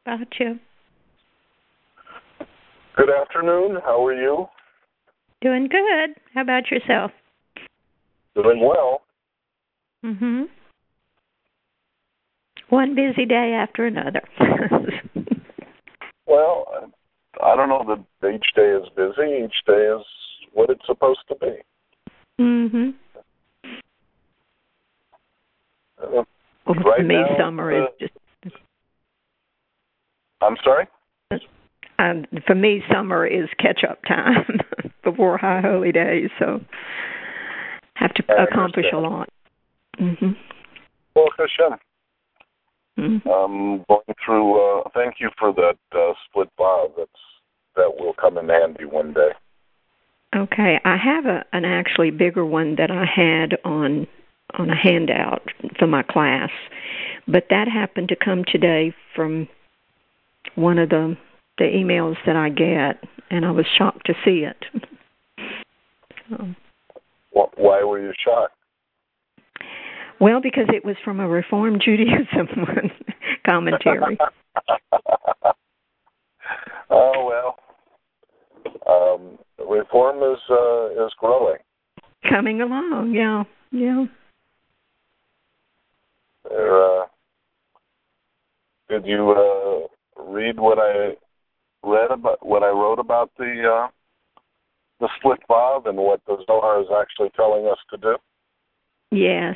about you? Good afternoon. How are you? Doing good. How about yourself? Doing well. Mm-hmm. One busy day after another. Well, I don't know that each day is busy. Each day is what it's supposed to be. Mm-hmm. Well, for right me, now, summer is just... I'm sorry? For me, summer is catch-up time before high holy days, so have to accomplish a lot. Mm-hmm. Well, Hashem. Mm-hmm. Going through, thank you for that split bob. That will come in handy one day. Okay, I have an actually bigger one that I had on a handout for my class, but that happened to come today from one of the emails that I get, and I was shocked to see it. Why were you shocked? Well, because it was from a Reform Judaism commentary. Oh, well. Reform is growing. Coming along, yeah. Did you read what I wrote about the split bob and what the Zohar is actually telling us to do? Yes.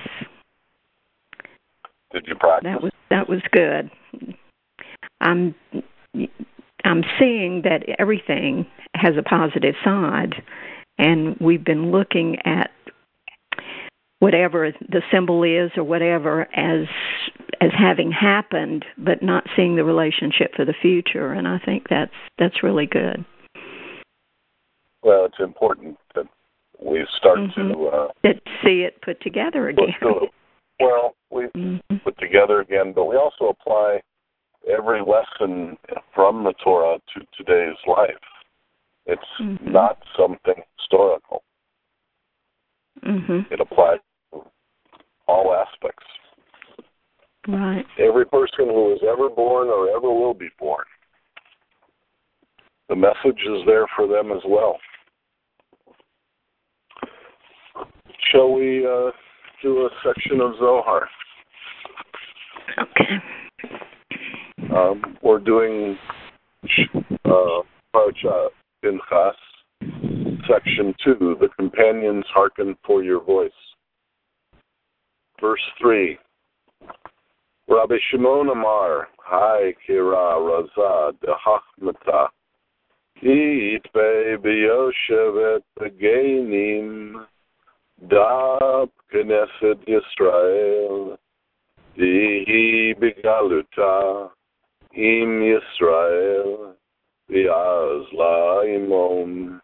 Did you practice? That was good. I'm seeing that everything has a positive side, and we've been looking at whatever the symbol is or whatever as having happened, but not seeing the relationship for the future. And I think that's really good. Well, it's important that we start to see it put together again. Well, we put together again, but we also apply every lesson from the Torah to today's life. It's not something historical. It applies to all aspects. Right. Every person who is ever born or ever will be born, the message is there for them as well. Shall we do a section of Zohar? Okay. We're doing Parashat Pinchas, Section 2, The Companions Hearken for Your Voice. Verse 3, Rabbi Shimon Amar, Hai Kira Raza Dehachmata, Yitbe B'Yoshevet Begenim, Dab Knesset Yisrael, Dihi Begaluta, Im Yisrael, V'az La'imon,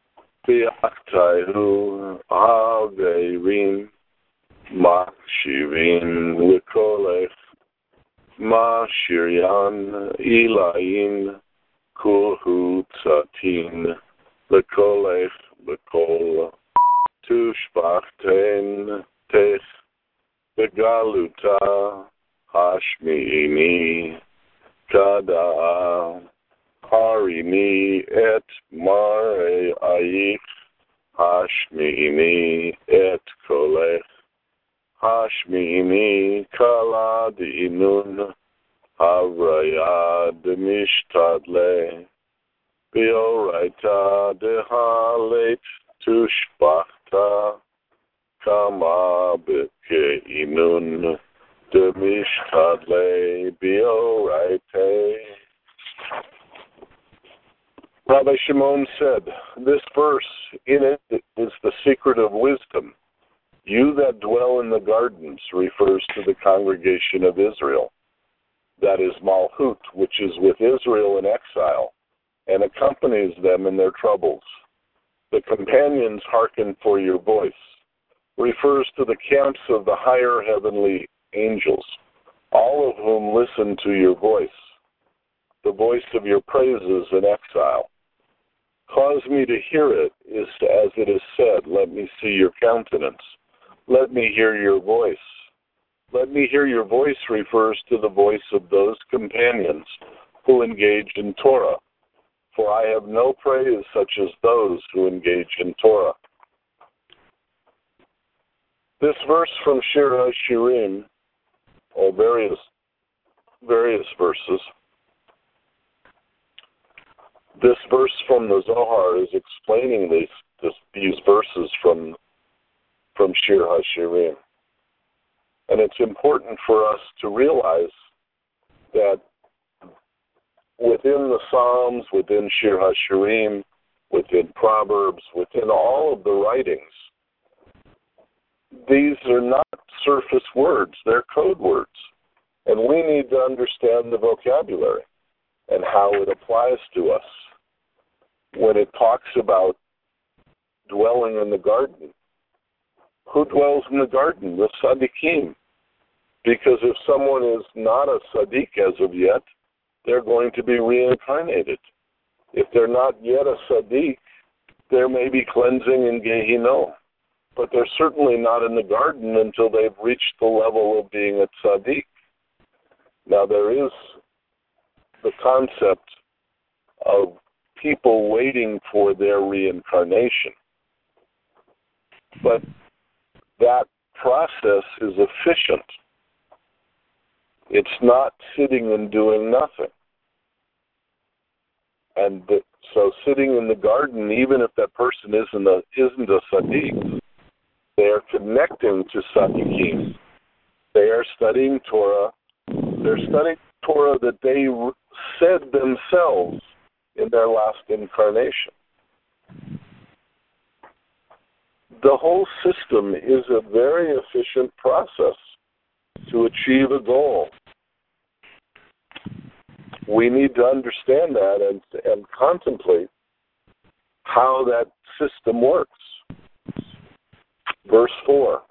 V'aktaihu Ha'verim, Makshivim L'kolech, Mashiryan Ilayin, Kulhu Tzatin, L'kolech L'kol, Tushbachten Tech, Begaluta, Hashmi'ini, Kada, Harini et Mar'ayich, Hashmi'ini et Kolech, Hashmi'ini Kala Di'inun, Havraya Demishtadle, Bioraita Dehalet Tushbachta, Kama Beke'inun, Demishtadle Bioraite. Rabbi Shimon said, this verse, in it is the secret of wisdom. You that dwell in the gardens refers to the congregation of Israel. That is Malchut, which is with Israel in exile, and accompanies them in their troubles. The companions hearken for your voice, refers to the camps of the higher heavenly angels, all of whom listen to your voice, the voice of your praises in exile. Cause me to hear it, is as it is said, let me see your countenance. Let me hear your voice. Let me hear your voice refers to the voice of those companions who engage in Torah, for I have no praise such as those who engage in Torah. This verse from Shir HaShirim, or various verses, this verse from the Zohar is explaining these verses from Shir HaShirim. And it's important for us to realize that within the Psalms, within Shir HaShirim, within Proverbs, within all of the writings, these are not surface words, they're code words. And we need to understand the vocabulary and how it applies to us. When it talks about dwelling in the garden, who dwells in the garden? The Tzaddikim. Because if someone is not a Tzaddik as of yet, they're going to be reincarnated. If they're not yet a Tzaddik, there may be cleansing in Gehinnom. But they're certainly not in the garden until they've reached the level of being a Tzaddik. Now there is the concept of people waiting for their reincarnation. But that process is efficient. It's not sitting and doing nothing. And so sitting in the garden, even if that person isn't a Tzaddik, they are connecting to Tzaddikim. They are studying Torah. They're studying Torah that they said themselves in their last incarnation. The whole system is a very efficient process to achieve a goal. We need to understand that and contemplate how that system works. Verse 4.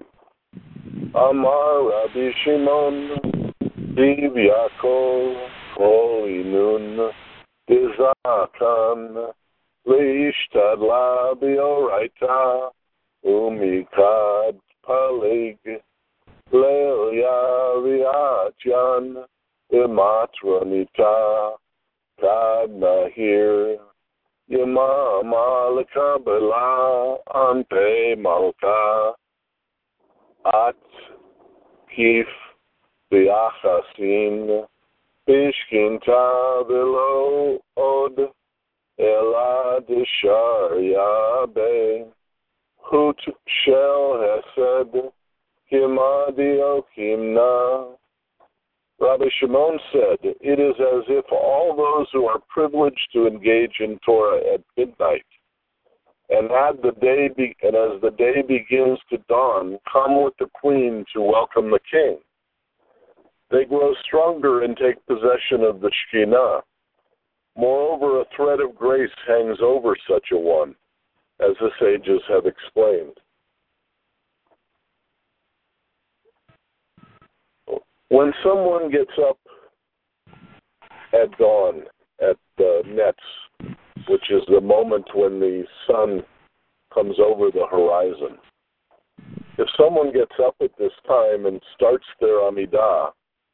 Amar Rabbi Shimon Div Yaakov Kol Inun Dizakan Leishtadla Bioraita Umikad Palig Lelia Viatyan Imatronita Kad Nahir Yama Malika Bela Ante Malka At Kif Biachasin Bishkinta Velo Od Ela Dishar Yabe Hut Shel Hesed Kimadio Kimna. Rabbi Shimon said, it is as if all those who are privileged to engage in Torah at midnight, and as the day begins to dawn, come with the queen to welcome the king. They grow stronger and take possession of the Shekhinah. Moreover, a thread of grace hangs over such a one, as the sages have explained. When someone gets up at dawn, at the nets, which is the moment when the sun comes over the horizon, if someone gets up at this time and starts their Amidah,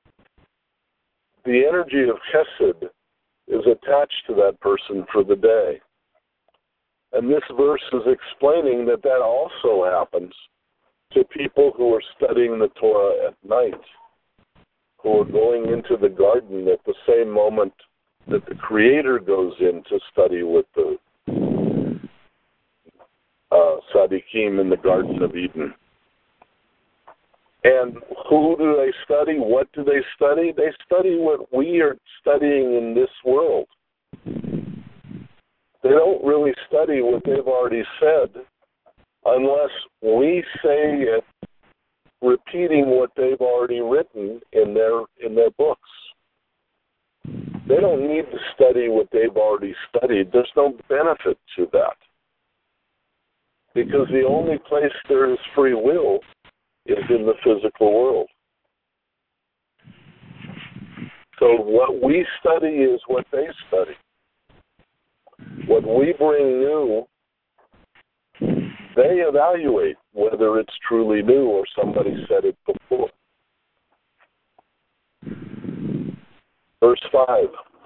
the energy of Chesed is attached to that person for the day. And this verse is explaining that also happens to people who are studying the Torah at night, who are going into the garden at the same moment that the Creator goes in to study with the Tzaddikim in the Garden of Eden. And who do they study? What do they study? They study what we are studying in this world. They don't really study what they've already said unless we say it, repeating what they've already written in their books. They don't need to study what they've already studied. There's no benefit to that. Because the only place there is free will is in the physical world. So what we study is what they study. What we bring new, they evaluate whether it's truly new or somebody said it before. Verse 5.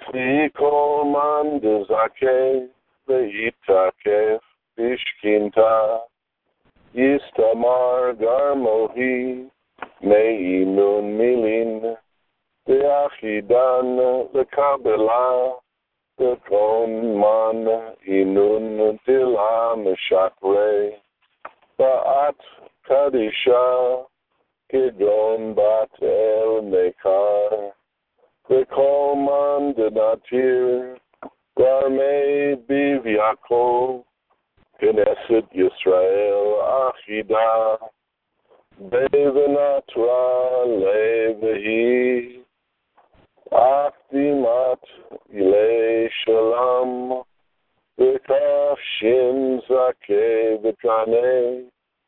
Afi kol man dezakeh veitakef bishkinta Yistamar garmohi meinun milin Ve'achidan lekabela Ve'kon man inun tila meshakre Ba'at kadisha Kidon bat el mekar Ve'kol man denatir Garmei biv Yaakov Knesset Yisrael Achida Bevenatra Levehi Akdimat Ilei Shalom V'kaf Shin Zakeh V'kanei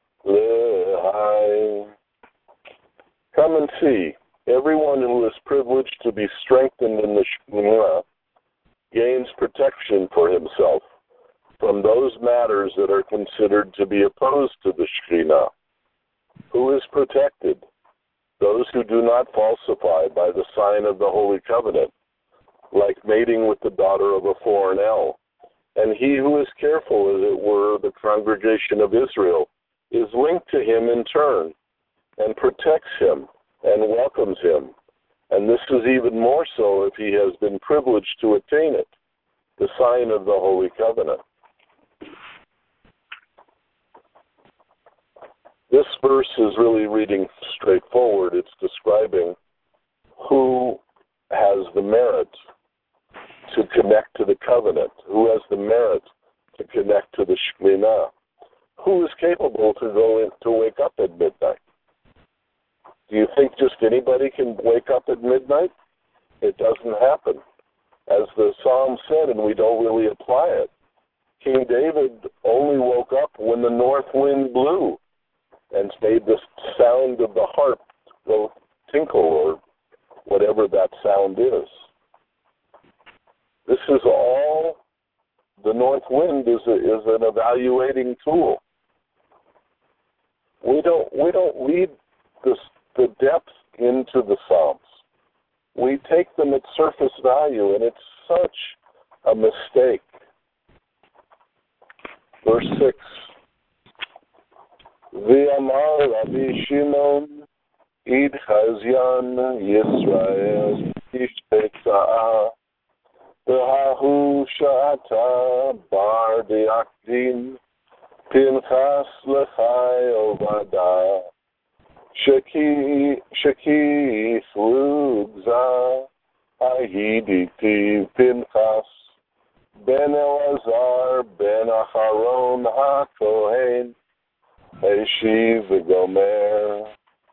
Lehai. Come and see, everyone who is privileged to be strengthened in the Shekhinah gains protection for himself from those matters that are considered to be opposed to the Shekhinah. Who is protected? Those who do not falsify by the sign of the Holy Covenant, like mating with the daughter of a foreign El. And he who is careful, as it were, the congregation of Israel, is linked to him in turn, and protects him, and welcomes him. And this is even more so if he has been privileged to attain it, the sign of the Holy Covenant. This verse is really reading straightforward. It's describing who has the merit to connect to the covenant, who has the merit to connect to the Shekhinah, who is capable to go in to wake up at midnight. Do you think just anybody can wake up at midnight? It doesn't happen. As the Psalm said, and we don't really apply it, King David only woke up when the north wind blew and made the sound of the harp go tinkle, or whatever that sound is. This is all, the north wind is an evaluating tool. We don't read the depth into the Psalms. We take them at surface value, and it's such a mistake. Verse 6. V'amar Rabbi Shimon Id Chazyan Yisrael Ish Tetza'ah V'hahu Sha'ata Bar Diakdim Pinchas L'chai Ovadah Sheki Flugza Ahiditi Pinchas Ben Elazar Ben Acharon HaKohen Eshiv V'gomer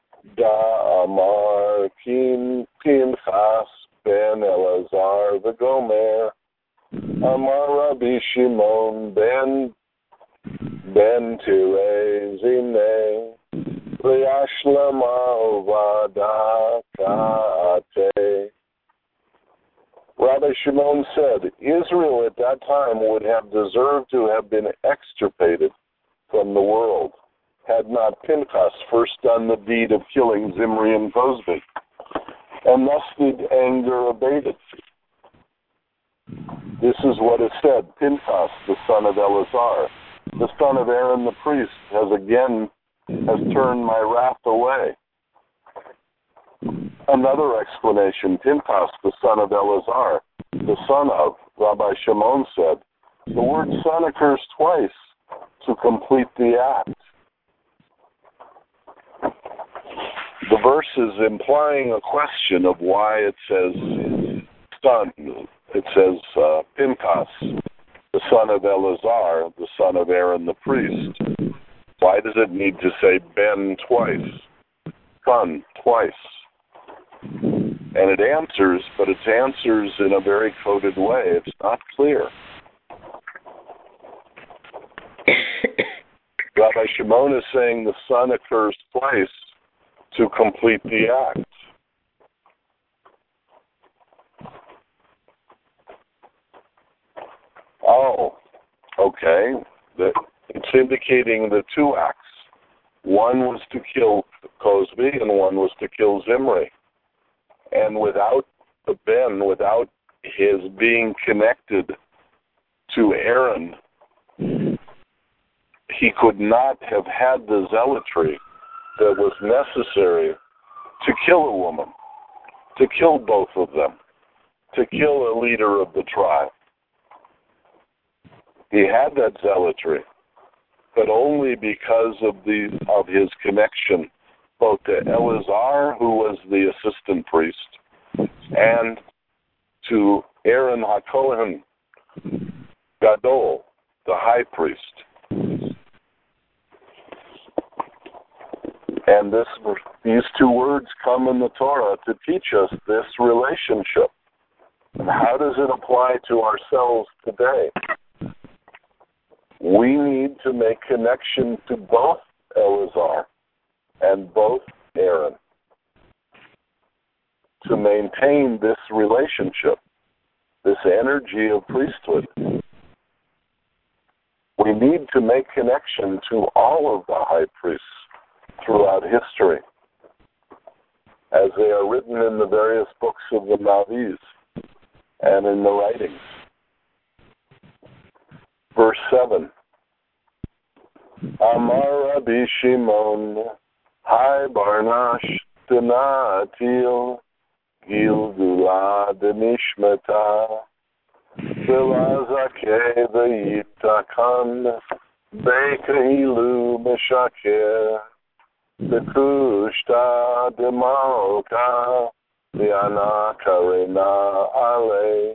Da'amar Pinchas Ben Elazar V'gomer Amar Rabbi Shimon Ben Tirei Zinei V'yashlama Ovada Ka'ate. Rabbi Shimon said, Israel at that time would have deserved to have been extirpated from the world, had not Pinchas first done the deed of killing Zimri and Cozbi, and thus the anger abated. This is what is said, Pinchas, the son of Eleazar, the son of Aaron the priest, has turned my wrath away. Another explanation, Pinchas, the son of Eleazar, the son of Rabbi Shimon said, the word son occurs twice to complete the act. The verse is implying a question of why it says son. It says Pinchas, the son of Eleazar, the son of Aaron the priest. Why does it need to say Ben twice, son twice? And it answers, but it answers in a very coded way. It's not clear. Rabbi Shimon is saying the son occurs twice to complete the act. Oh, okay. It's indicating the two acts. One was to kill Cozbi and one was to kill Zimri. And without the Ben, without his being connected to Aaron, he could not have had the zealotry that was necessary to kill a woman, to kill both of them, to kill a leader of the tribe. He had that zealotry, but only because of his connection both to Eleazar, who was the assistant priest, and to Aaron HaKohen Gadol, the high priest. And these two words come in the Torah to teach us this relationship. And how does it apply to ourselves today? We need to make connection to both Eleazar and both Aaron to maintain this relationship, this energy of priesthood. We need to make connection to all of the high priests throughout history, as they are written in the various books of the Navis and in the writings. Verse 7. Amar Rabbi Shimon, Hai Barnash Denatil, Gilgula Denishmeta, Vilazake the Yitakan, Bekailu Meshakir, the Kushta Demalka, the Anakarina Ale,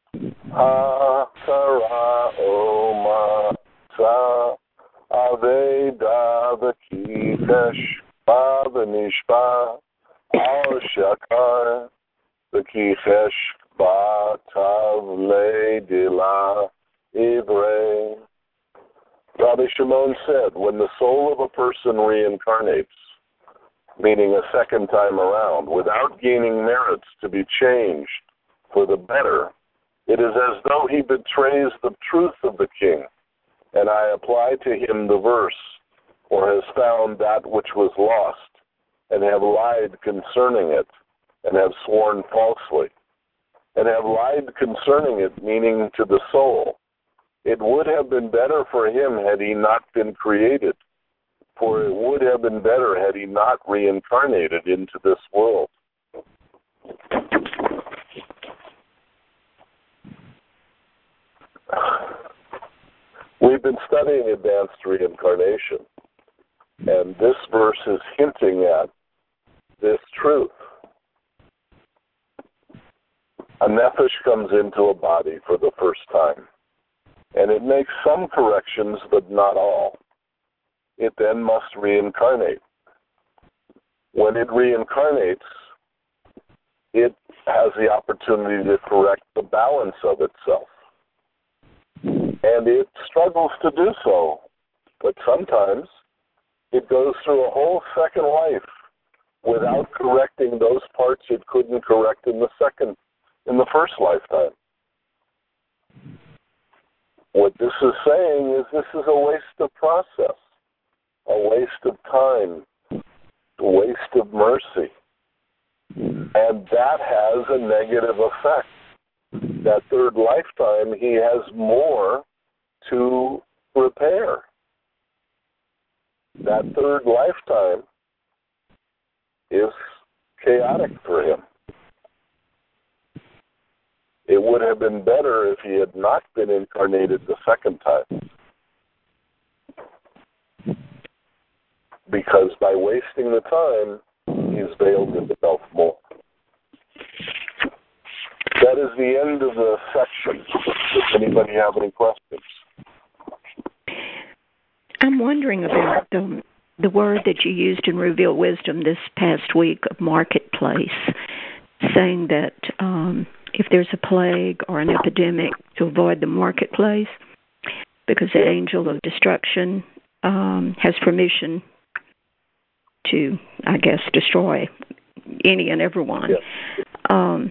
Hakara Omasa, Aveda the Kitesh, Bavanishba, Al Shakar, the Kitesh, Batav Le de la Ivre. Rabbi Shimon said, when the soul of a person reincarnates, meaning a second time around, without gaining merits to be changed for the better, it is as though he betrays the truth of the king, and I apply to him the verse, or has found that which was lost, and have lied concerning it, and have sworn falsely, and have lied concerning it, meaning to the soul. It would have been better for him had he not been created, for it would have been better had he not reincarnated into this world. We've been studying advanced reincarnation, and this verse is hinting at this truth. A nephesh comes into a body for the first time, and it makes some corrections, but not all. It then must reincarnate. When it reincarnates, it has the opportunity to correct the balance of itself. And it struggles to do so, but sometimes it goes through a whole second life without correcting those parts it couldn't correct in the first lifetime. What this is saying is this is a waste of process, a waste of time, a waste of mercy. And that has a negative effect. That third lifetime, he has more to repair. That third lifetime is chaotic for him. It would have been better if he had not been incarnated the second time. Because by wasting the time, he's veiled himself more. That is the end of the section. Does anybody have any questions? I'm wondering about the word that you used in Revealed Wisdom this past week of marketplace, saying that if there's a plague or an epidemic, to avoid the marketplace, because the angel of destruction has permission to, I guess, destroy any and everyone. Yeah.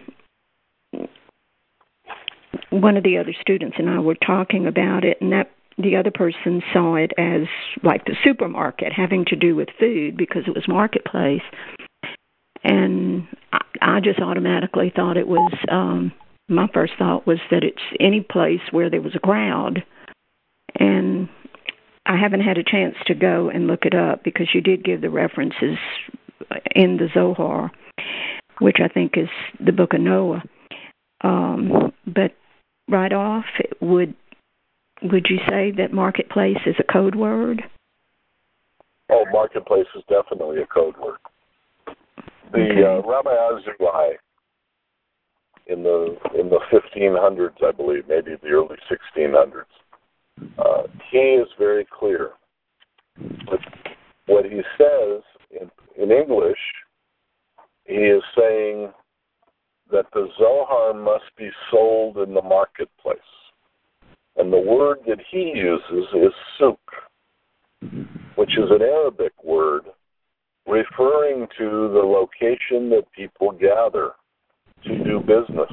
One of the other students and I were talking about it, and that the other person saw it as like the supermarket, having to do with food because it was marketplace. And I just automatically thought it was my first thought was that it's any place where there was a crowd. And I haven't had a chance to go and look it up because you did give the references in the Zohar, which I think is the Book of Noah. But right off, would you say that marketplace is a code word? Oh, marketplace is definitely a code word. The Rabbi Azulai in the 1500s, I believe, maybe the early 1600s, he is very clear. But what he says in English, he is saying that the Zohar must be sold in the marketplace. And the word that he uses is souk, which is an Arabic word referring to the location that people gather to do business.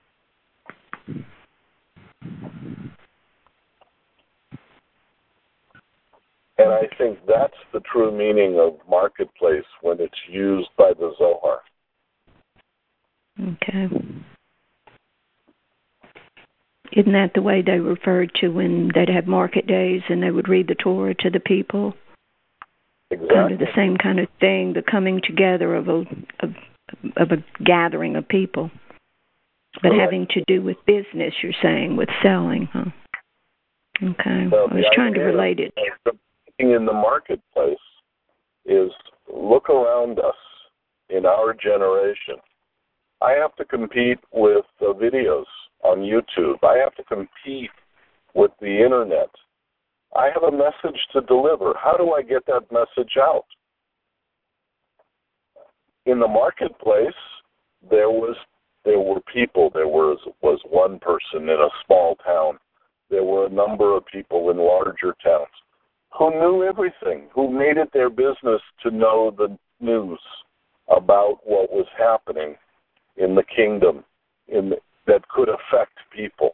And I think that's the true meaning of marketplace when it's used by the Zohar. Okay. Isn't that the way they referred to when they'd have market days and they would read the Torah to the people? Exactly. Kind of the same kind of thing, the coming together of a gathering of people. But Correct. having to do with business, you're saying, with selling, huh? Okay. So I was trying to relate it. In the marketplace is look around us in our generation. I have to compete with videos on YouTube. I have to compete with the internet. I have a message to deliver. How do I get that message out? In the marketplace, there were people. There was one person in a small town. There were a number of people in larger towns who knew everything, who made it their business to know the news about what was happening in the kingdom that could affect people.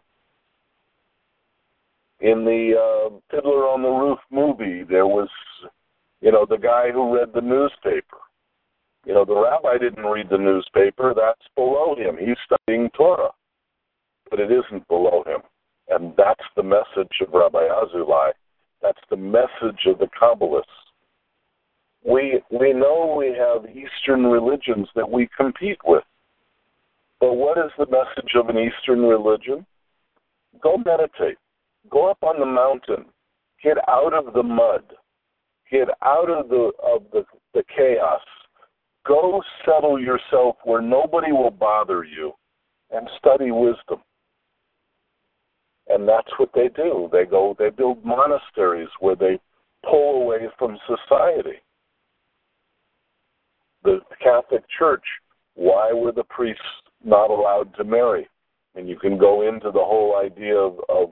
In the Fiddler on the Roof movie, there was, the guy who read the newspaper. The rabbi didn't read the newspaper. That's below him. He's studying Torah. But it isn't below him. And that's the message of Rabbi Azulai. That's the message of the Kabbalists. We know we have Eastern religions that we compete with. But what is the message of an Eastern religion? Go meditate. Go up on the mountain. Get out of the mud. Get out of the chaos. Go settle yourself where nobody will bother you and study wisdom. And that's what they do. They build monasteries where they pull away from society. The Catholic Church, why were the priests not allowed to marry? And you can go into the whole idea of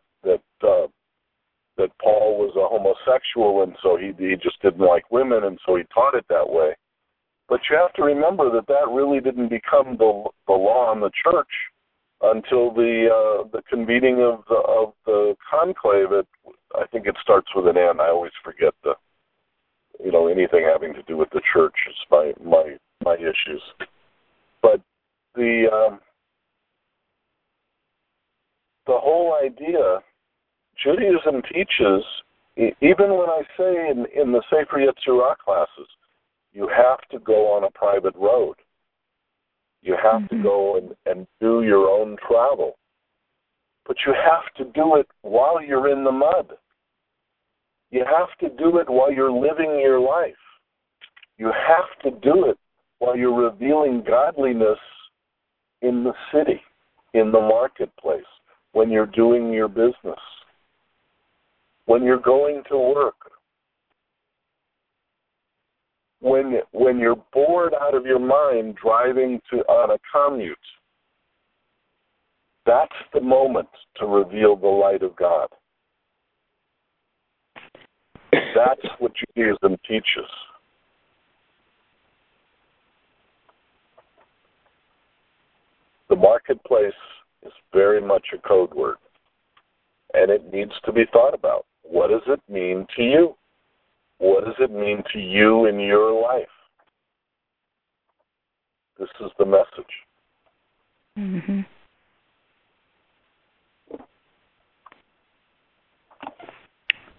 that Paul was a homosexual, and so he just didn't like women, and so he taught it that way. But you have to remember that really didn't become the law in the church until the convening of the conclave. I think it starts with an N. I always forget anything having to do with the church is my issues. But the whole idea, Judaism teaches, even when I say in the Sefer Yetzirah classes, you have to go on a private road. You have to go and do your own travel. But you have to do it while you're in the mud. You have to do it while you're living your life. You have to do it while you're revealing godliness in the city, in the marketplace, when you're doing your business, when you're going to work, when you're bored out of your mind driving on a commute. That's the moment to reveal the light of God. That's what Judaism teaches. The marketplace is very much a code word, and it needs to be thought about. What does it mean to you? What does it mean to you in your life? This is the message. Mm-hmm.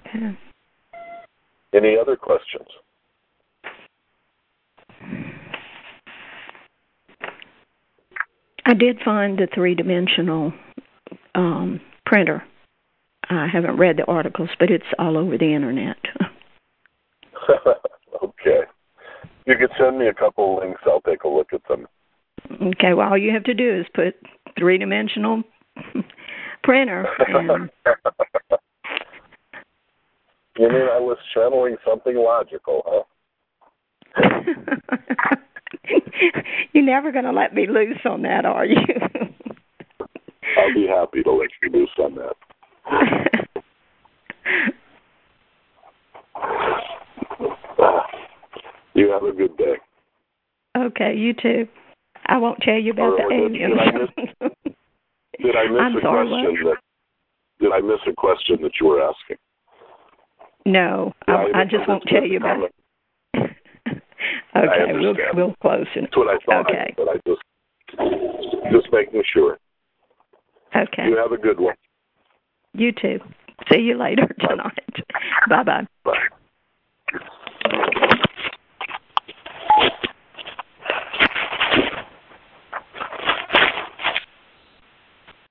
Okay. Any other questions? I did find the three-dimensional printer. I haven't read the articles, but it's all over the internet. Okay. You could send me a couple links. I'll take a look at them. Okay, well, all you have to do is put three-dimensional printer. And... You mean I was channeling something logical, huh? You're never going to let me loose on that, are you? I'll be happy to let you loose on that. You have a good day. Okay, you too. I won't tell you about the aliens. Did I miss a question? Did I miss a question that you were asking? No, I just won't tell you about it. Okay, we'll close it. That's what I thought. Okay. But I just making sure. Okay. You have a good one. You too. See you later tonight. Bye-bye. Bye.